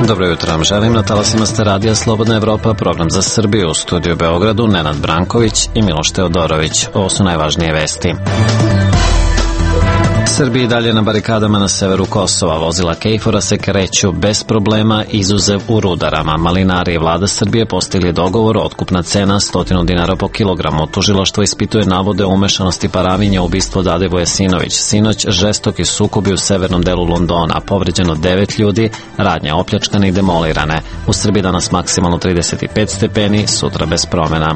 Dobro jutro vam želim, na talasima ste Radija Slobodna Evropa, program za Srbiju, u studiju Beogradu, Nenad Branković i Miloš Teodorović. Ovo su najvažnije vesti. Srbiji i dalje na barikadama na severu Kosova. Vozila KFOR-a se kreću bez problema, izuzev u Rudarama. Malinari i vlada Srbije postigli dogovor, otkupna cena 100 dinara po kilogramu. Tužilaštvo ispituje navode o umešanosti Paravinja u ubistvo Dade Vujasinović. Sinoć žestoki sukobi u severnom delu Londona. Povređeno 9 ljudi, radnje opljačkane i demolirane. U Srbiji danas maksimalno 35 stepeni, sutra bez promena.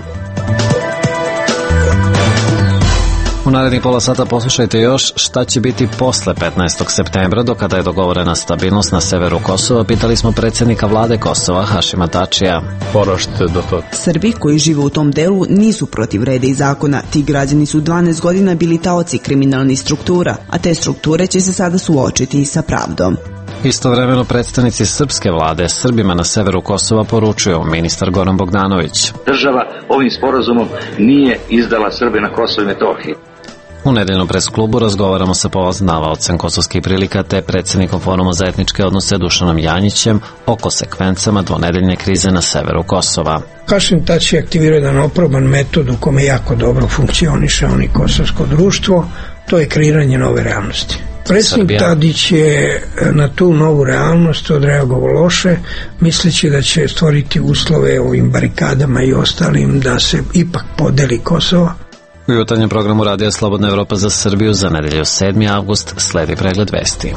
U narednih pola sata poslušajte još šta će biti posle 15. septembra, do kada je dogovorena stabilnost na severu Kosova. Pitali smo predsjednika vlade Kosova, Hašima Tačija. Srbi koji žive u tom delu nisu protiv reda i zakona. Ti građani su 12 godina bili taoci kriminalnih struktura, a te strukture će se sada suočiti sa pravdom. Istovremeno predstavnici srpske vlade Srbima na severu Kosova poručuju, ministar Goran Bogdanović. Država ovim sporazumom nije izdala Srbe na Kosovo i Metohiji. U nedeljnom presklubu razgovaramo sa poznavaocem kosovskih prilika te predsjednikom Foruma za etničke odnose Dušanom Janjićem o konsekvencama dvonedeljne krize na severu Kosova. Hašim Tači je aktivirao jedan oproban metod u kome jako dobro funkcioniše oni kosovsko društvo, to je kreiranje nove realnosti. Predsjednik Tadić je na tu novu realnost odreagovao loše, misleći da će stvoriti uslove ovim barikadama i ostalim da se ipak podeli Kosovo. U jutarnjem programu Radija Slobodna Evropa za Srbiju za nedelju 7. avgust sledi pregled vesti.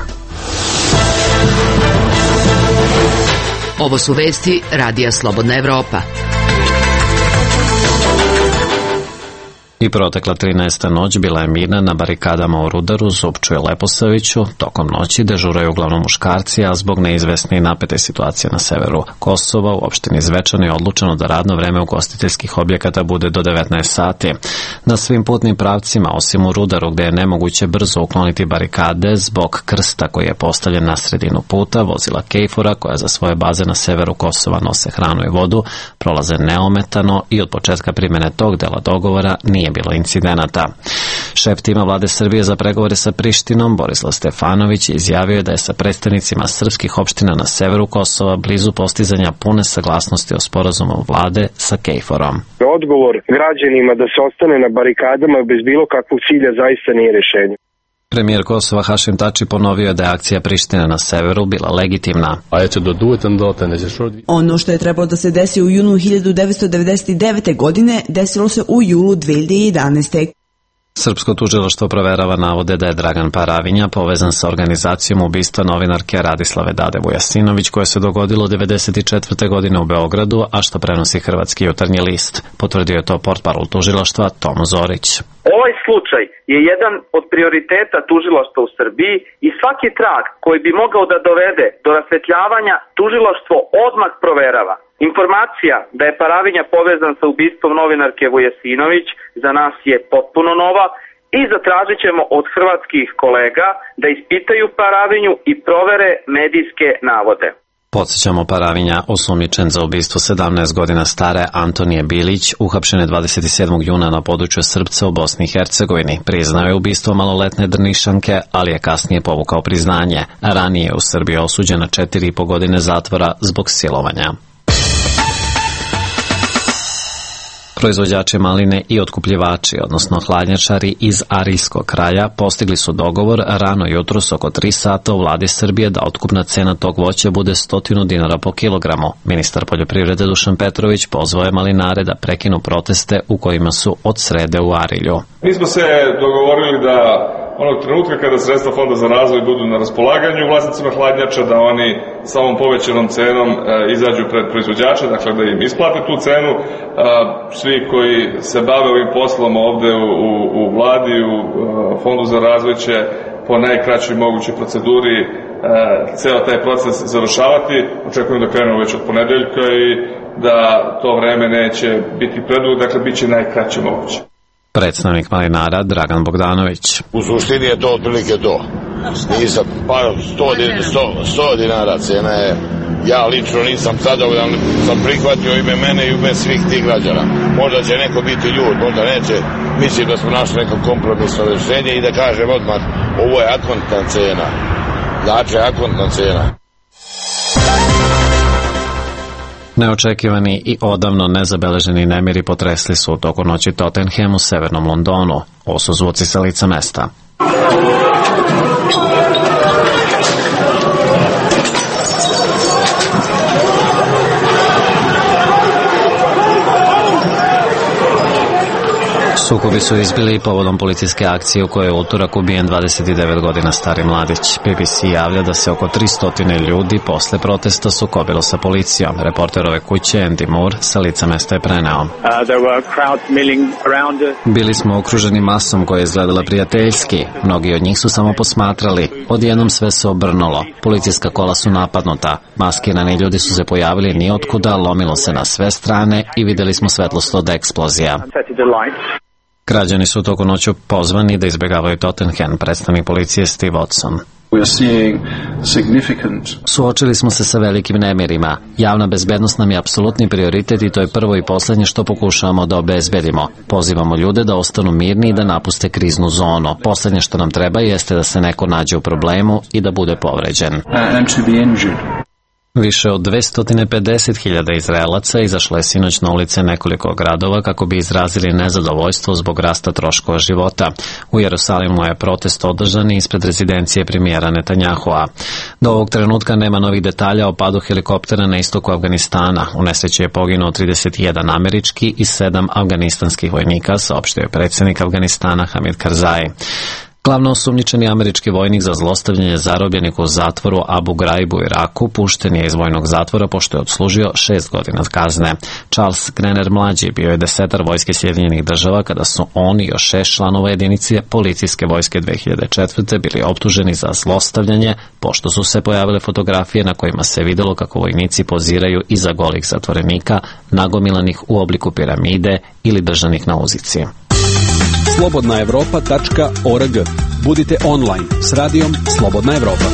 Ovo su vesti Radija Slobodna Evropa. I protekla 13. noć bila je mirna na barikadama u Rudaru, Zupču i Leposaviću. Tokom noći dežuraju uglavnom muškarci, a zbog neizvesne i napete situacije na severu Kosova u opštini Zvečan je odlučeno da radno vreme ugostiteljskih objekata bude do 19 sati. Na svim putnim pravcima, osim u Rudaru gde je nemoguće brzo ukloniti barikade zbog krsta koji je postavljen na sredinu puta, vozila KFOR-a koja za svoje baze na severu Kosova nose hranu i vodu, prolaze neometano i od početka primjene tog dela dogovora nije bilo incidenata. Šef tima vlade Srbije za pregovore sa Prištinom, Borislav Stefanović, izjavio je da je sa predstavnicima srpskih opština na severu Kosova blizu postizanja pune saglasnosti o sporazumu vlade sa KFOR-om. Odgovor građanima da se ostane na barikadama bez bilo kakvog cilja zaista nije rješenje. Premijer Kosova Hašim Tači ponovio je da je akcija Prištine na severu bila legitimna. Ono što je trebalo da se desi u junu 1999. godine desilo se u julu 2011. Srpsko tužilaštvo proverava navode da je Dragan Paravinja povezan sa organizacijom ubistva novinarke Radislave Dade Vujasinović koje se dogodilo 1994. godine u Beogradu, a što prenosi Hrvatski jutarnji list. Potvrdio je to portparol tužilaštva Tomo Zorić. Ovaj slučaj je jedan od prioriteta tužilaštva u Srbiji i svaki trag koji bi mogao da dovede do rasvetljavanja tužilaštvo odmah proverava. Informacija da je Paravinja povezan sa ubistvom novinarke Vujasinović za nas je potpuno nova i zatražit ćemo od hrvatskih kolega da ispitaju Paravinju i provere medijske navode. Podsjećamo, Paravinja, osumnjičen za ubistvo 17 godina stare Antonije Bilić, uhapšen je 27. juna na području Srpca u Bosni i Hercegovini. Priznao je ubistvo maloletne Drnišanke, ali je kasnije povukao priznanje. Ranije je u Srbiji osuđen na 4,5 godine zatvora zbog silovanja. Proizvođači maline i otkupljivači, odnosno hladnjačari iz Arijskog kraja, postigli su dogovor rano jutros oko 3 sata u vladi Srbije da otkupna cena tog voća bude 100 dinara po kilogramu. Ministar poljoprivrede Dušan Petrović pozvao je malinare da prekinu proteste u kojima su od srede u Arilju. Mi smo se dogovorili da onog trenutka kada sredstva Fonda za razvoj budu na raspolaganju vlasnicima hladnjača, da oni samom povećanom cenom izađu pred proizvođače, dakle da im isplate tu cenu. Svi koji se bave ovim poslom ovde u vladi, u Fondu za razvoj će po najkraćoj mogućoj proceduri ceo taj proces završavati. Očekujem da krenemo već od ponedeljka i da to vreme neće biti predug, dakle bit će najkraće moguće. Predstavnik malinara Dragan Bogdanović. U suštini je to otprilike to. Nisam, 100 dinara cena je. Ja lično nisam zadovoljan, sam prihvatio ime mene i ime svih tih građana. Možda će neko biti ljud, možda neće. Mislim da smo našli neko kompromisno rješenje i da kažem odmah, ovo je akontna cena. Znači, akontna cena. Neočekivani i odavno nezabeleženi nemiri potresli su u toku noći Tottenham u severnom Londonu. Ovo su zvuci sa lica mesta. Sukobi su izbili povodom policijske akcije u kojoj je u utorak ubijen 29 godina stari mladić. BBC javlja da se oko 300 ljudi posle protesta sukobilo sa policijom. Reporter ove kuće Andy Moore sa lica mesta je preneo. Bili smo okruženi masom koja je izgledala prijateljski. Mnogi od njih su samo posmatrali. Odjednom sve se obrnulo. Policijska kola su napadnuta. Maskirani ljudi su se pojavili nijotkuda, lomilo se na sve strane i videli smo svetlost od eksplozija. Građani su toku noću pozvani da izbjegavaju Tottenham, predstavnik policije Steve Watson. Suočili smo se sa velikim nemirima. Javna bezbednost nam je apsolutni prioritet i to je prvo i posljednje što pokušavamo da obezbedimo. Pozivamo ljude da ostanu mirni i da napuste kriznu zonu. Posljednje što nam treba jeste da se neko nađe u problemu i da bude povređen. Više od 250.000 Izraelaca izašlo je sinoć na ulice nekoliko gradova kako bi izrazili nezadovoljstvo zbog rasta troškova života. U Jerusalimu je protest održan ispred rezidencije premijera Netanjahua. Do ovog trenutka nema novih detalja o padu helikoptera na istoku Afganistana. U nesreći je poginuo 31 američki i 7 afganistanskih vojnika, saopštio je predsjednik Afganistana Hamid Karzai. Glavno osumnjičeni američki vojnik za zlostavljanje zarobljenika u zatvoru Abu Ghraib u Iraku pušten je iz vojnog zatvora pošto je odslužio 6 godina kazne. Charles Grener mlađi bio je desetar vojske Sjedinjenih država kada su on i još 6 članova jedinice policijske vojske 2004. bili optuženi za zlostavljanje pošto su se pojavile fotografije na kojima se vidjelo kako vojnici poziraju iza golih zatvorenika nagomilanih u obliku piramide ili držanih na uzici. slobodnaevropa.org. Budite online s radijom Slobodna Evropa.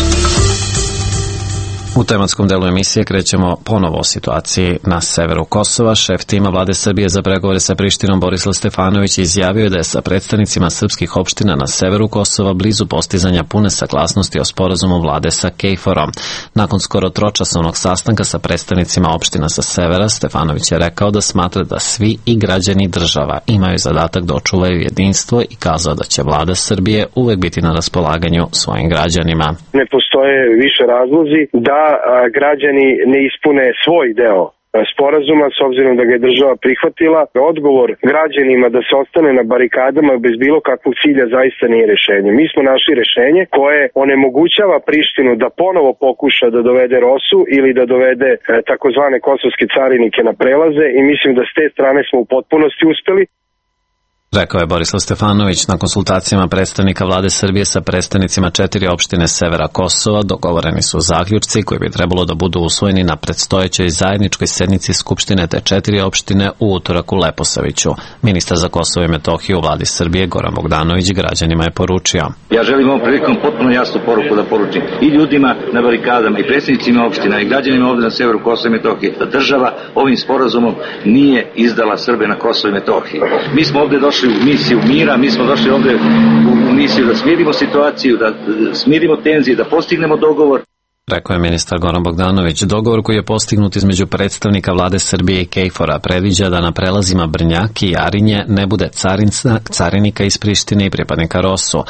U tematskom delu emisije krećemo ponovo o situaciji na severu Kosova. Šef tima vlade Srbije za pregovore sa Prištinom Borislav Stefanović izjavio da je sa predstavnicima srpskih opština na severu Kosova blizu postizanja pune saglasnosti o sporazumu vlade sa KFOR-om. Nakon skoro tročasovnog sastanka sa predstavnicima opština sa severa, Stefanović je rekao da smatra da svi i građani država imaju zadatak da očuvaju jedinstvo i kazao da će vlada Srbije uvek biti na raspolaganju svojim građanima. Ne postoje više razlozi da građani ne ispune svoj deo sporazuma, s obzirom da ga je država prihvatila. Odgovor građanima da se ostane na barikadama bez bilo kakvog cilja zaista nije rešenje. Mi smo našli rešenje koje onemogućava Prištinu da ponovo pokuša da dovede Rosu ili da dovede takozvane kosovske carinike na prelaze i mislim da s te strane smo u potpunosti uspeli. Rekao je Borislav Stefanović na konsultacijama predstavnika vlade Srbije sa predstavnicima 4 opštine severa Kosova. Dogovoreni su zaključci koji bi trebalo da budu usvojeni na predstojećoj zajedničkoj sednici Skupštine te 4 opštine u utorak u Leposaviću. Ministar za Kosovo i Metohiju u vladi Srbije Goran Bogdanović građanima je poručio. Ja želim ovom prilikom potpuno jasnu poruku da poručim i ljudima na barikadama i predsjednicima opština i građanima ovdje na severu Kosova i Metohije da država ovim sporazumom nije izdala Srbe na Kosovo i Metohiji. Mi smo ovdje došli u misiju mira, mi smo došli ovdje u misiju da smirimo situaciju, da smirimo tenzije, da postignemo dogovor. Rekao je ministar Goran Bogdanović. Dogovor koji je postignut između predstavnika vlade Srbije i KFOR-a predviđa da na prelazima Brnjak i Jarinje ne bude carinika iz Prištine i pripadnika Rosu.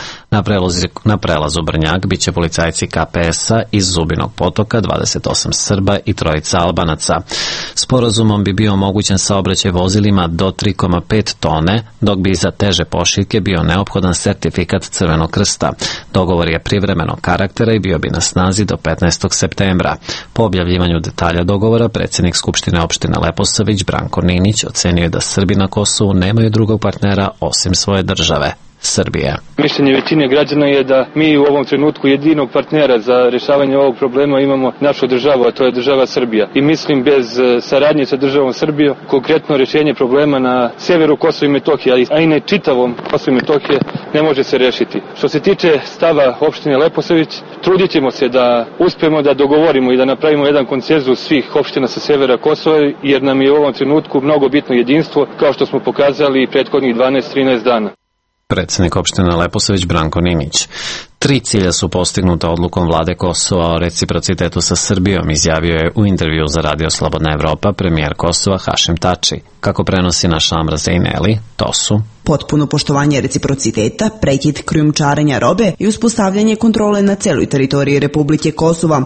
Na prelazu Brnjak biće policajci KPS-a iz Zubinog Potoka, 28 Srba i 3 Albanaca. Sporazumom bi bio omogućen saobraćaj vozilima do 3,5 tone, dok bi za teže pošiljke bio neophodan sertifikat Crvenog krsta. Dogovor je privremenog karaktera i bio bi na snazi do 15. septembra. Po objavljivanju detalja dogovora, predsjednik Skupštine opštine Leposavić Branko Ninić ocenio je da Srbi na Kosovu nemaju drugog partnera osim svoje države, Srbije. Mišljenje većine građana je da mi u ovom trenutku jedinog partnera za rješavanje ovog problema imamo našu državu, a to je država Srbija. I mislim bez saradnje sa državom Srbijom, konkretno rješenje problema na severu Kosova i Metohije, a i ne čitavom Kosova i Metohije, ne može se rešiti. Što se tiče stava opštine Leposavić, trudit ćemo se da uspemo da dogovorimo i da napravimo jedan konsenzus svih opština sa severa Kosova, jer nam je u ovom trenutku mnogo bitno jedinstvo, kao što smo pokazali prethodnih 12-13 dana. Predsjednik opštine Leposavić Branko Ninić. 3 cilja su postignuta odlukom vlade Kosova o reciprocitetu sa Srbijom, izjavio je u intervju za Radio Slobodna Evropa premijer Kosova Hašim Tači. Kako prenosi naš Amra Zejneli, to su potpuno poštovanje reciprociteta, prekid krijumčarenja robe i uspostavljanje kontrole na celoj teritoriji Republike Kosova.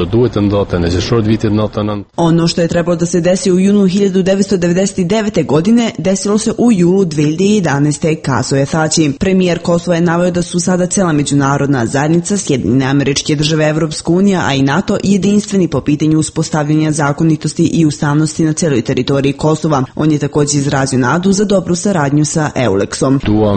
Ono što je trebalo da se desi u junu 1999. godine, desilo se u julu 2011. kazao je Tači. Premijer Kosova je naveo da su sada cela međunarodna zajednica, Sjedinjene Američke Države, Evropska unija, a i NATO jedinstveni po pitanju uspostavljanja zakonitosti i ustavnosti na celoj teritoriji Kosova. On je također izrazio nadu za dobru saradnju sa EULEX-om.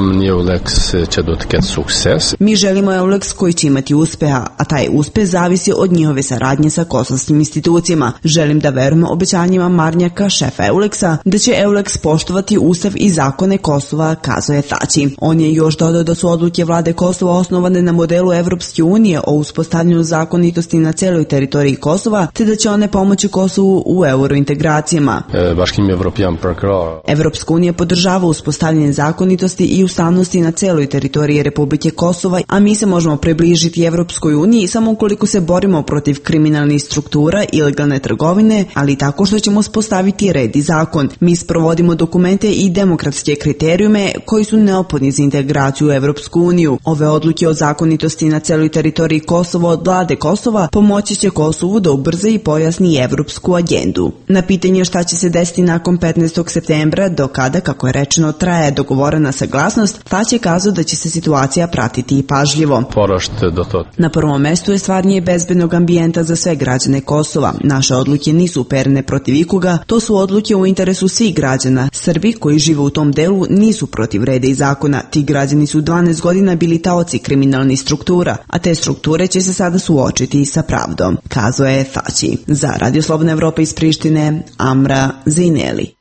Mi želimo EULEX koji će imati uspeha, a taj uspeh zavisi od njihove saradnje sa kosovskim institucijama. Želim da verujem obećanjima Marnjaka, šefa EULEX-a, da će EULEX poštovati ustav i zakone Kosova, kazao je Tači. On je još dodao da su odluke vlade Kosova osnovane na modelu Evropske unije o uspostavljanju zakonitosti na celoj teritoriji Kosova, te da će one pomoći Kosovu u eurointegracijama. Evropska unija podržava uspostavljanje zakonitosti i ustavnosti na celoj teritoriji Republike Kosova, a mi se možemo približiti Evropskoj uniji samo ukoliko se borimo protiv kriminalnih struktura, ilegalne trgovine, ali tako što ćemo uspostaviti red i zakon. Mi sprovodimo dokumente i demokratske kriterijume koji su neophodni za integraciju u Evropsku uniju. Ove odluke o zakonitosti na celoj teritoriji Kosova od vlade Kosova pomoći će Kosovu da ubrza i pojasni evropsku agendu. Na pitanje šta će se desiti nakon 15. septembra, do kada, kako je rečeno, traje dogovorena saglasnost, Tači je kazao da će se situacija pratiti i pažljivo. Na prvom mestu je stvaranje bezbednog ambijenta za sve građane Kosova. Naše odluke nisu uperene protiv ikoga, to su odluke u interesu svih građana. Srbi koji žive u tom delu nisu protiv reda i zakona. Ti građani su 12 godina bili taoci kriminalnih struktura, a te strukture će se sada suočiti sa pravdom, kazao je Tači. Za Radio Slobodna Evropa iz Prištine, Amra Zejneli.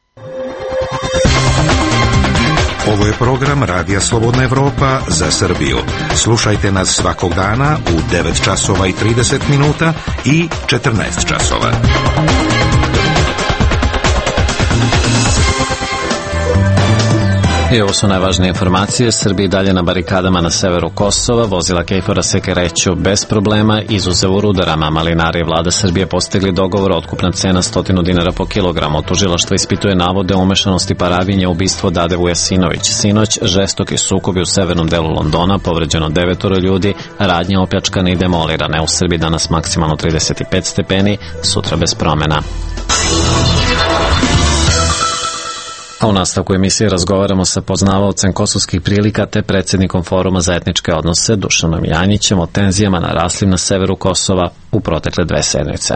Ovo je program Radija Slobodna Evropa za Srbiju. Slušajte nas svakog dana u 9 časova i 30 minuta i 14 časova. I ovo su najvažnije informacije. Srbiji dalje na barikadama na severu Kosova. Vozila Kejfora se kreću bez problema, izuzev u Rudarama. Malinari i vlada Srbije postigli dogovor, otkupna cena 100 dinara po kilogramu. Tužilaštvo ispituje navode o umešanosti Paravinja u ubistvo Dade Vujasinović. Sinoć žestoki sukobi u severnom delu Londona, povređeno 9 ljudi, radnje opljačkane i demolirane. U Srbiji danas maksimalno 35 stepeni, sutra bez promena. A u nastavku emisije razgovaramo sa poznavaocem kosovskih prilika te predsjednikom Foruma za etničke odnose Dušanom Janjićem o tenzijama naraslim na severu Kosova u protekle 2 sedmice.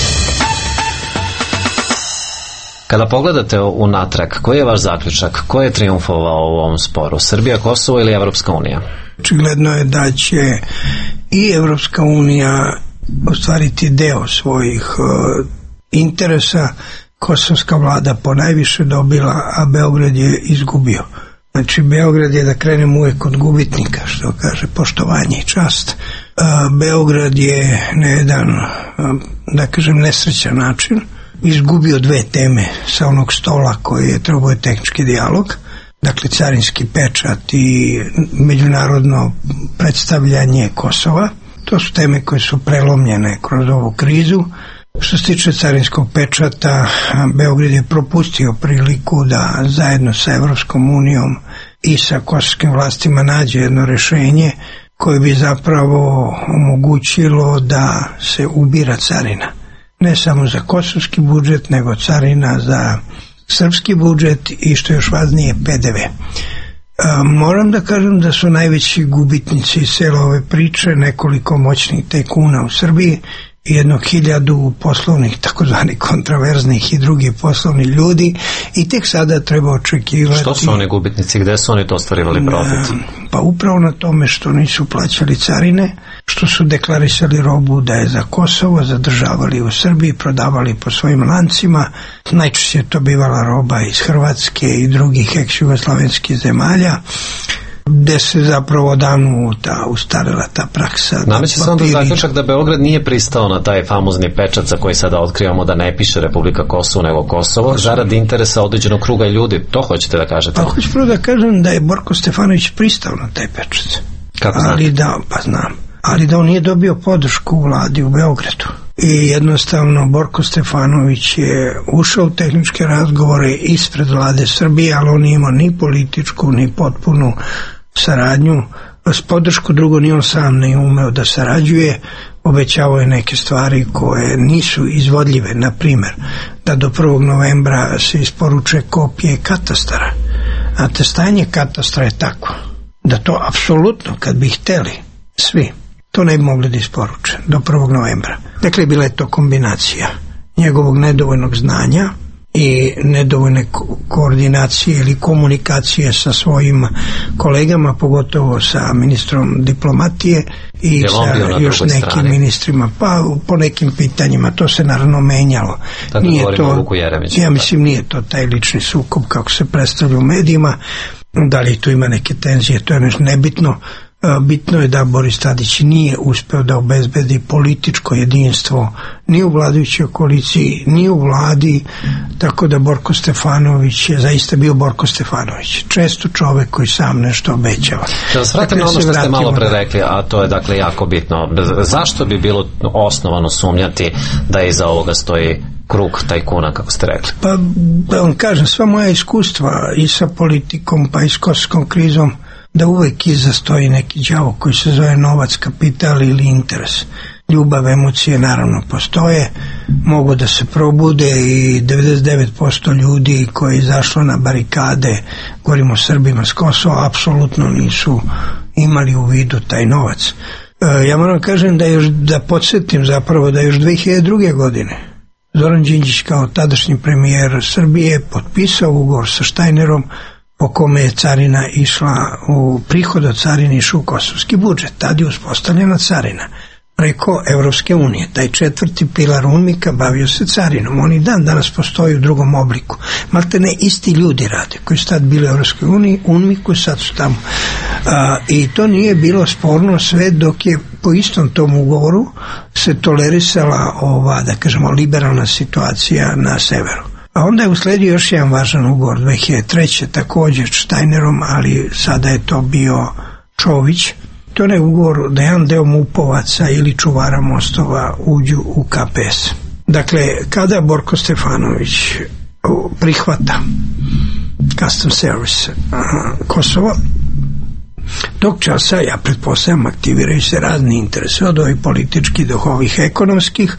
Kada pogledate unatrag, koji je vaš zaključak? Ko je triumfovao u ovom sporu? Srbija, Kosovo ili Evropska unija? Očigledno je da će i Evropska unija ostvariti deo svojih interesa. Kosovska vlada ponajviše dobila, a Beograd je izgubio. Znači, Beograd je, da krenemo uvijek od gubitnika, što kaže poštovanje i čast. Beograd je na jedan, da kažem, nesrećan način izgubio 2 teme sa onog stola koji je trebao tehnički dijalog, dakle carinski pečat i međunarodno predstavljanje Kosova. To su teme koje su prelomljene kroz ovu krizu. Što se tiče carinskog pečata, Beograd je propustio priliku da zajedno sa Evropskom unijom i sa kosovskim vlastima nađe jedno rješenje koje bi zapravo omogućilo da se ubira carina. Ne samo za kosovski budžet, nego carina za srpski budžet i, što još važnije, PDV. Moram da kažem da su najveći gubitnici cele ove priče nekoliko moćnih tajkuna u Srbiji, 1000 poslovnih, takozvani kontraverznih i drugih poslovnih ljudi, i tek sada treba očekivati. Što su oni gubitnici? Gde su oni to ostvarivali profit? Pa upravo na tome što nisu plaćali carine, što su deklarisali robu da je za Kosovo, zadržavali u Srbiji, prodavali po svojim lancima. Najčešće je to bivala roba iz Hrvatske i drugih ex-jugoslavenskih zemalja, gde se zapravo davno ustarila ta praksa. Nameće se onda zaključak da Beograd nije pristao na taj famozni pečat za koji sada otkrivamo da ne piše Republika Kosovo nego Kosovo, zarad interesa određenog kruga ljudi. To hoćete da kažete? Pa hoću prvo da kažem da je Borko Stefanović pristao na taj pečat. Kako znate? Ali da on nije dobio podršku u vladi u Beogradu. I jednostavno Borko Stefanović je ušao u tehničke razgovore ispred vlade Srbije, ali on nije imao ni političku ni potpunu saradnju s podršku. Drugo, ni on sam ne umeo da sarađuje. Obećavao je neke stvari koje nisu izvodljive, na primjer da do 1. novembra se isporuče kopije katastara, a te stanje katastra je tako da to apsolutno, kad bi hteli svi, to ne bi mogli da isporuče do 1. novembra. Dakle, bila je to kombinacija njegovog nedovoljnog znanja i nedovoljne koordinacije ili komunikacije sa svojim kolegama, pogotovo sa ministrom diplomatije i sa još nekim ministrima, pa po nekim pitanjima to se naravno menjalo. Tako nije to, ja mislim nije to taj lični sukob kako se predstavlja u medijima. Da li tu ima neke tenzije, to je nešto nebitno. Bitno je da Boris Tadić nije uspeo da obezbedi političko jedinstvo ni u vladajućoj koaliciji, ni u vladi, tako da Borko Stefanović je zaista bio Borko Stefanović. Često čovek koji sam nešto obećava. Da vas vratim na ono što ste malo pre rekli, a to je dakle jako bitno. Zašto bi bilo osnovano sumnjati da iza ovoga stoji krug tajkuna, kako ste rekli? Pa da vam kažem, sva moja iskustva i sa politikom pa i s kosovskom krizom, da uvek iza stoji neki đavo koji se zove novac, kapital ili interes. Ljubav, emocije naravno postoje, mogu da se probude i 99% ljudi koji je izašlo na barikade, govorimo o Srbima s Kosova, apsolutno nisu imali u vidu taj novac. Ja moram kažem da podsjetim zapravo da još 2002. godine Zoran Đinđić kao tadašnji premijer Srbije potpisao ugovor sa Štajnerom po kome je carina išla, u prihod od carine išao u kosovski budžet. Tad je uspostavljena carina preko Evropske unije. Taj 4. pilar UNMIK-a bavio se carinom. On i dan danas postoji u drugom obliku. Malte ne isti ljudi rade koji su tad bili u Evropskoj uniji, UNMIK-u, sad su tamo. I to nije bilo sporno sve dok je po istom tom ugovoru se tolerisala ova, da kažemo, liberalna situacija na severu. A onda je usledio još jedan važan ugovor 2003. također Štajnerom, ali sada je to bio Čović. To je ugovor da jedan deo MUP-ovaca ili čuvara mostova uđu u KPS. Dakle, kada Borko Stefanović prihvata Custom Service Kosovo, tog časa, ja pretpostavljam, aktiviraju se razni interese, od ovih političkih do ovih ekonomskih,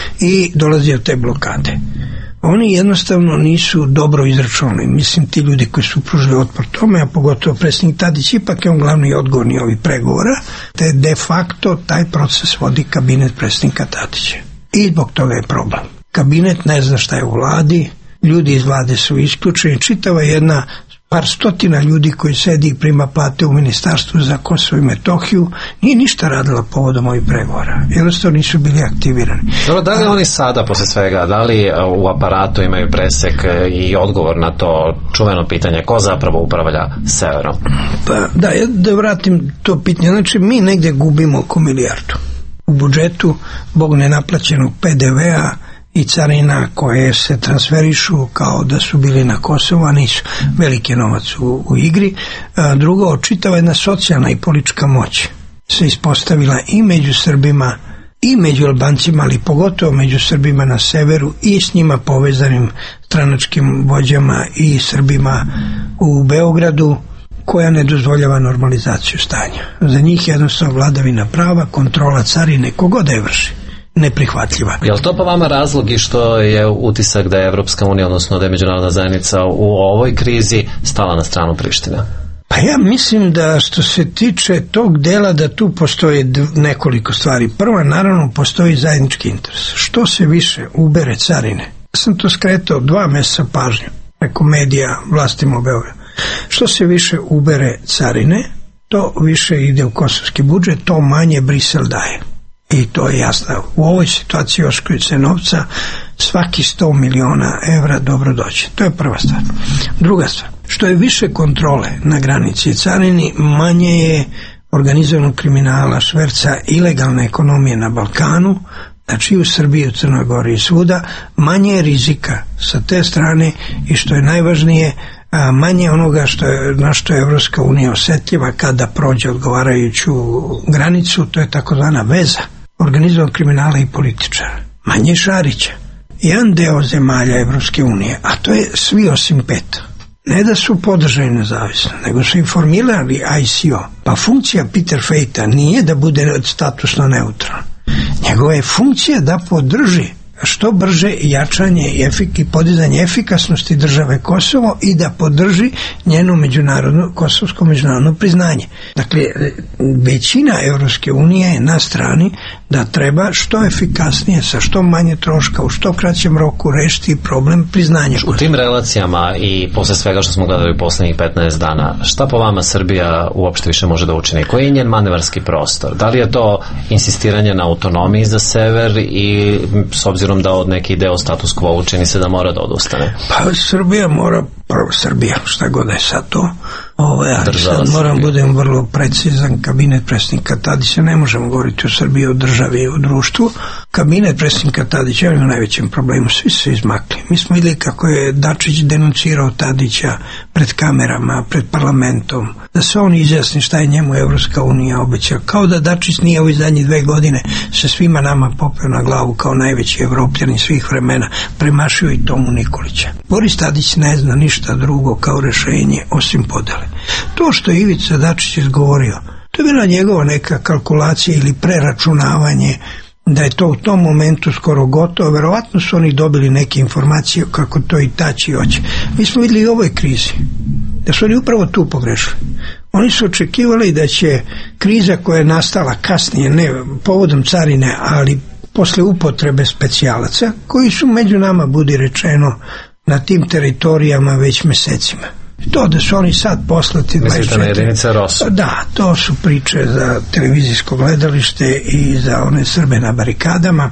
i dolazi od te blokade. Oni jednostavno nisu dobro izračunali. Mislim, ti ljudi koji su pružili otpor tome, a pogotovo predsjednik Tadić, ipak je on glavni odgovorni ovih pregovora, te de facto taj proces vodi kabinet predsjednika Tadića. I zbog toga je problem. Kabinet ne zna šta je u vladi, ljudi iz vlade su isključeni, čitava jedna par stotina ljudi koji sedi i prima plate u Ministarstvu za Kosovo i Metohiju nije ništa radila povodom ovih pregovora. Jednostavno nisu bili aktivirani. Dobro, da li oni sada, posle svega, da li u aparatu imaju presek i odgovor na to čuveno pitanje ko zapravo upravlja severom? Pa da vratim to pitanje. Znači, mi negde gubimo oko milijardu u budžetu zbog nenaplaćenog PDV-a i carina koje se transferišu kao da su bili na Kosovu, a nisu. Veliki novac u igri. Drugo, čitava jedna socijalna i politička moć se ispostavila i među Srbima i među Albancima, ali pogotovo među Srbima na severu i s njima povezanim stranačkim vođama i Srbima u Beogradu, koja ne dozvoljava normalizaciju stanja. Za njih jednostavno vladavina prava, kontrola carine, kogod je vrši, neprihvatljiva. Je li to po vama razlog i što je utisak da je Evropska unija, odnosno da je međunarodna zajednica u ovoj krizi stala na stranu Prištine? Pa ja mislim da što se tiče tog dela da tu postoji nekoliko stvari. Prva, naravno, postoji zajednički interes. Što se više ubere carine, ja sam to skretao 2 meseca pažnju preko medija vlastima u Beogradu. Što se više ubere carine, to više ide u kosovski budžet, to manje Brisel daje. I to je jasno. U ovoj situaciji oškuju se novca, svaki 100 miliona evra dobro dođe. To je prva stvar. Druga stvar, što je više kontrole na granici i carini, manje je organizovanog kriminala, šverca, ilegalne ekonomije na Balkanu, znači i u Srbiji, u Crnoj Gori i svuda, manje je rizika sa te strane i što je najvažnije, manje onoga na što je Evropska unija osjetljiva kada prođe odgovarajuću granicu, to je takozvana veza organizovanog kriminala i političara. Manje Šarića. Jedan deo zemalja Evropske unije, a to je svi osim 5. Ne da su podržani nezavisno, nego su informirali ICO. Pa funkcija Peter Fejta nije da bude statusno neutralan. Njegova je funkcija da podrži što brže jačanje i podizanje efikasnosti države Kosovo i da podrži njeno kosovsko međunarodno priznanje. Dakle, većina Evropske unije je na strani da treba što efikasnije, sa što manje troška, u što kraćem roku rešiti problem priznanja. U tim relacijama i posle svega što smo gledali u poslednjih 15 dana, šta po vama Srbija uopšte više može da učini? Koji je njen manevarski prostor? Da li je to insistiranje na autonomiji za sever i s obzirom da od neki deo status quo učini se da mora da odustane? Pa Srbija mora, prvo Srbija, šta god je sad to, sad moram budem vrlo precizan, kabinet predsjednika Tadića, ne možemo govoriti o Srbiji, o državi i o društvu. Kabinet predsjednika Tadića je u najvećem problemu, svi su izmakli. Mi smo vidjeli kako je Dačić denuncirao Tadića pred kamerama, pred parlamentom, da se on izjasni šta je njemu Evropska unija obećala. Kao da Dačić nije ovih zadnjih 2 godine se svima nama popeo na glavu kao najveći Evropljanin svih vremena, premašio i Tomu Nikolića. Boris Tadić ne zna ništa drugo kao rešenje osim podele. To što je Ivica Dačić izgovorio, to je bila njegova neka kalkulacija ili preračunavanje da je to u tom momentu skoro gotovo. Verovatno su oni dobili neke informacije kako to i taći hoće. Mi smo vidjeli i u ovoj krizi da su oni upravo tu pogrešili. Oni su očekivali da će kriza koja je nastala kasnije, ne povodom carine, ali posle upotrebe specijalaca, koji su među nama, budi rečeno, na tim teritorijama već mesecima. To da su oni sad poslati 24... Mislite na jedinice ROSU? Da, to su priče za televizijsko gledalište i za one Srbe na barikadama,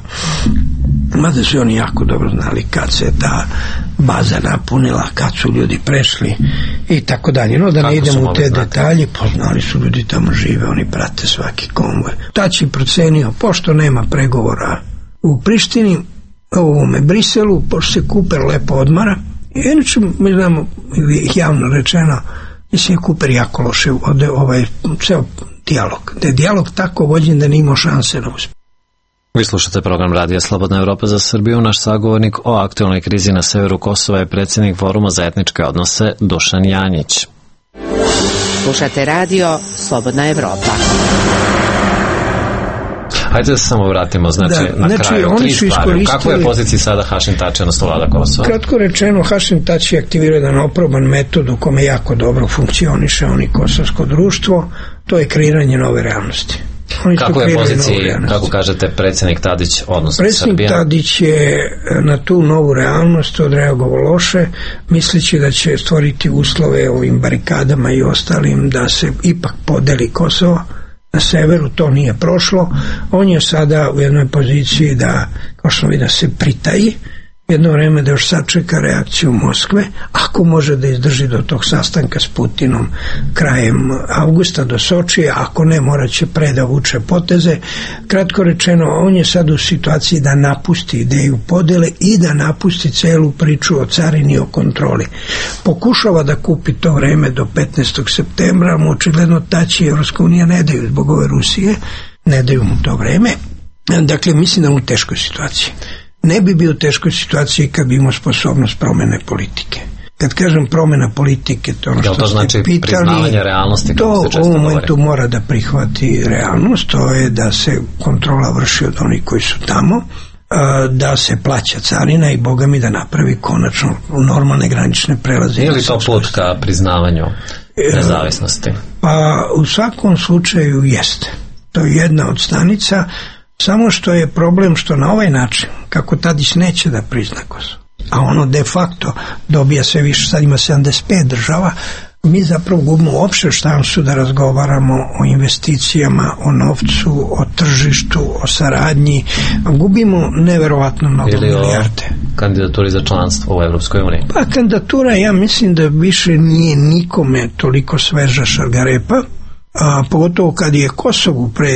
mada su oni jako dobro znali kad se ta baza napunila, kad su ljudi prešli i tako dalje. No da ne idemo u te detalje, poznali su ljudi tamo žive, oni prate svaki konvoj. Tači procenio, pošto nema pregovora u Prištini, u ovome Briselu, pošto se Kuper lepo odmara, i inače, mi znamo, javno rečeno, mislim je Kuper jako loše ovaj ceo dijalog. Da je dijalog tako vođen da ne imao šanse na uspjeh. Vi slušate program Radija Slobodna Evropa za Srbiju. Naš sagovornik o aktualnoj krizi na severu Kosova je predsjednik Foruma za etničke odnose Dušan Janjić. Slušate Radio Slobodna Evropa. Hajde da se samo vratimo, na kraju, 3 stvari. U kakvoj je poziciji sada Hašim Tači, odnosno vlada Kosova? Kratko rečeno, Hašim Tači aktivira jedan oproban metod u kome jako dobro funkcioniše oni kosovsko društvo, to je kreiranje nove realnosti. Kako je poziciji, kako kažete, predsjednik Tadić, odnosno predsjednik Srbija? Tadić je na tu novu realnost odreagovao loše, misleći da će stvoriti uslove ovim barikadama i ostalim da se ipak podeli Kosovo. Na severu to nije prošlo. On je sada u jednoj poziciji da, kao što vidi, da se pritaji jedno vreme, da još sačeka reakciju Moskve, ako može da izdrži do tog sastanka s Putinom krajem avgusta do Sočije, ako ne, morat će da vuče poteze. Kratko rečeno, on je sad u situaciji da napusti ideju podele i da napusti celu priču o carini, o kontroli. Pokušava da kupi to vreme do 15. septembra, mu očigledno Tači i Evropska unija ne daju zbog ove Rusije, ne daju mu to vreme. Dakle, mislim da je u teškoj situaciji. Ne bi bio u teškoj situaciji kad bi imao sposobnost promene politike. Kad kažem promena politike, to ono što znači ste pitali, priznavanje realnosti, to u ovom momentu mora da prihvati realnost, to je da se kontrola vrši od onih koji su tamo, da se plaća carina i Boga mi da napravi konačno normalne granične prelaze. Nije li to put ka priznavanju nezavisnosti? Pa u svakom slučaju jeste. To je jedna od stanica. Samo što je problem što na ovaj način, kako Tadić neće da prizna Kosovo, a ono de facto dobija sve više, sad ima 75 država, mi zapravo gubimo uopšte šansu da razgovaramo o investicijama, o novcu, o tržištu, o saradnji, gubimo neverovatno mnogo milijarde. O kandidaturi za članstvo u Evropskoj uniji? Pa kandidatura, ja mislim da više nije nikome toliko sveža šargarepa, a pogotovo kad je Kosovu pre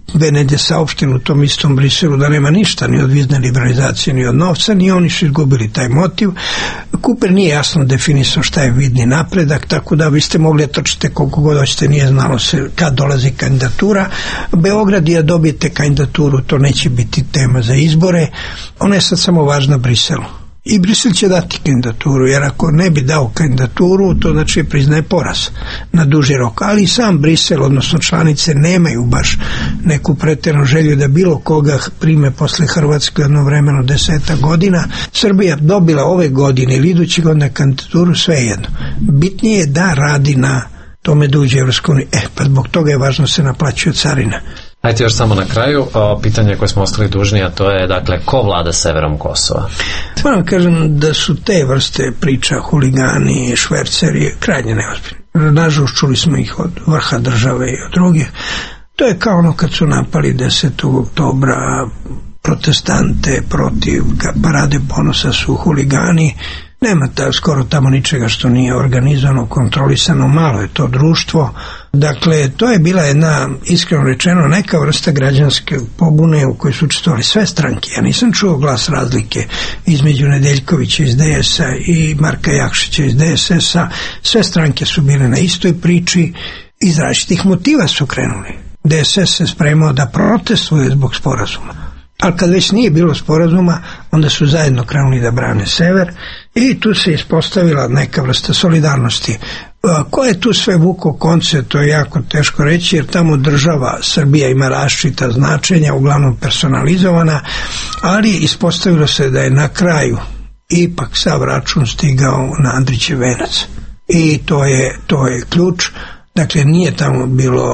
BND saopšteno u tom istom Briselu da nema ništa ni od vizne liberalizacije ni od novca, ni oni su izgubili taj motiv. Cooper nije jasno definisao šta je vidni napredak, tako da biste mogli trčite koliko god hoćete, nije znalo se kad dolazi kandidatura. Beograd je dobijete kandidaturu, to neće biti tema za izbore, ona je sad samo važna Briselu. I Brisel će dati kandidaturu, jer ako ne bi dao kandidaturu, to znači priznaje poraz na duži rok. Ali i sam Brisel, odnosno članice, nemaju baš neku pretjeranu želju da bilo koga prime posle Hrvatske jednovremeno 10 godina. Srbija dobila ove godine ili iduće godine kandidaturu, svejedno. Bitnije je da radi na tome da uđe Evropsku uniju. Pa zbog toga je važno se naplaćuje carina. Ajde još samo na kraju, pitanje koje smo ostali dužni, a to je, dakle, ko vlada severom Kosova? Moram kažem da su te vrste priča, huligani, šverceri, krajnje neozbiljni. Nažalost, čuli smo ih od vrha države i od drugih. To je kao ono kad su napali 10. oktobra protestante protiv parade ponosa su huligani. Nema skoro tamo ničega što nije organizovano, kontrolisano, malo je to društvo. Dakle, to je bila jedna, iskreno rečeno, neka vrsta građanske pobune u kojoj su učestvovali sve stranke. Ja nisam čuo glas razlike između Nedeljkovića iz DS-a i Marka Jakšića iz DSS-a. Sve stranke su bile na istoj priči, iz različitih motiva su krenuli. DSS se spremao da protestuje zbog sporazuma. Ali kad već nije bilo sporazuma, onda su zajedno krenuli da brane sever i tu se ispostavila neka vrsta solidarnosti. Ko je tu sve vukao konce, to je jako teško reći, jer tamo država Srbija ima različita značenja, uglavnom personalizovana, ali ispostavilo se da je na kraju ipak sav račun stigao na Andrićev venac. I to je ključ. Dakle, nije tamo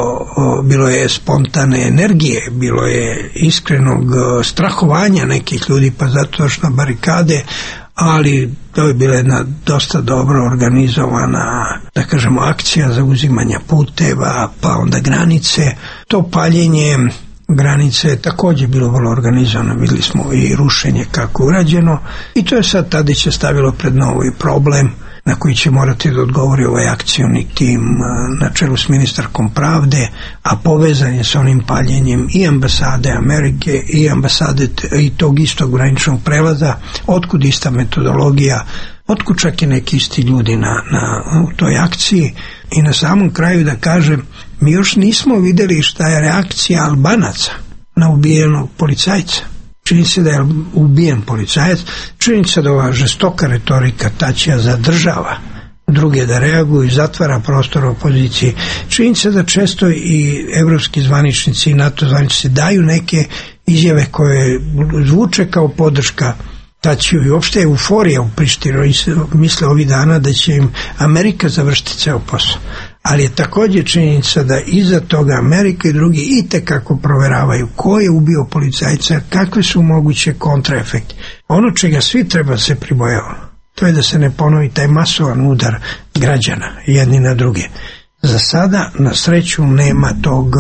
bilo je spontane energije, bilo je iskrenog strahovanja nekih ljudi, pa zato još na barikade, ali to je bila jedna dosta dobro organizovana, da kažemo, akcija za uzimanje puteva, pa onda granice. To paljenje granice je također bilo vrlo organizovano, vidjeli smo i rušenje kako urađeno i to je sad Tadića stavilo pred novi problem na koji će morati da odgovori ovaj akcioni tim na čelu s ministarkom pravde, a povezan je sa onim paljenjem i ambasade Amerike i ambasade i tog istog graničnog prelaza, otkud ista metodologija, otkud čak i neki isti ljudi u toj akciji. I na samom kraju da kažem, mi još nismo vidjeli šta je reakcija Albanaca na ubijenog policajca. Čini se da je ubijen policajac, čini se da ova žestoka retorika Tačija zadržava druge da reaguju i zatvara prostor opoziciji. Čini se da često i evropski zvaničnici i NATO zvaničnici daju neke izjave koje zvuče kao podrška Tačiju i uopšte je euforija u Prištini. Misle ovih dana da će im Amerika završiti ceo posao. Ali je također činjenica da iza toga Amerika i drugi itekako proveravaju ko je ubio policajca, kakve su moguće kontraefekti. Ono čega svi treba se pribojavamo, to je da se ne ponovi taj masovan udar građana jedni na druge. Za sada, na sreću, nema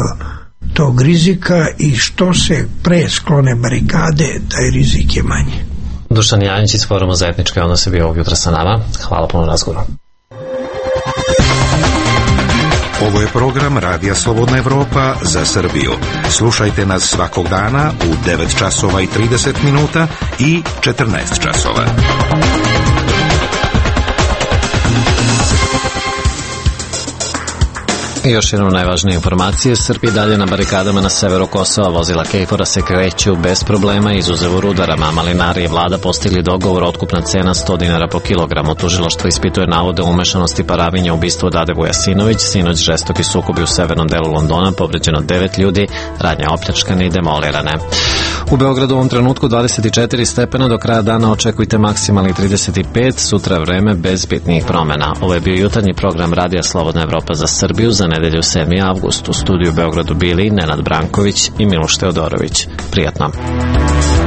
tog rizika i što se pre sklone barikade, taj rizik je manji. Dušan Janjić iz Foruma za etničke odnose bio ovog jutra sa nama. Hvala puno razgovoru. Ovo je program Radija Slobodna Evropa za Srbiju. Slušajte nas svakog dana u 9 časova i 30 minuta i 14 časova. I još jednom najvažnije informacije. Srbi dalje na barikadama na severu Kosova. Vozila Kejfora se kreću bez problema, izuzev u Rudarama. Malinari i vlada postigli dogovor, otkupna cena 100 dinara po kilogramu. Tužilaštvo ispituje navode umešanosti Paravinja u ubistvo Dade Vujasinović. Sinoć žestoki sukobi u severnom delu Londona, povređeno 9 ljudi, radnje opljačkane i demolirane. U Beogradu u ovom trenutku 24 stepena, do kraja dana očekujte maksimalni 35, sutra vreme bez bitnijih promjena. Ovo je bio jutarnji program Radija Slobodna Evropa za Srbiju za nedelju 7. avgust. U studiju u Beogradu bili Nenad Branković i Miloš Teodorović. Prijatno.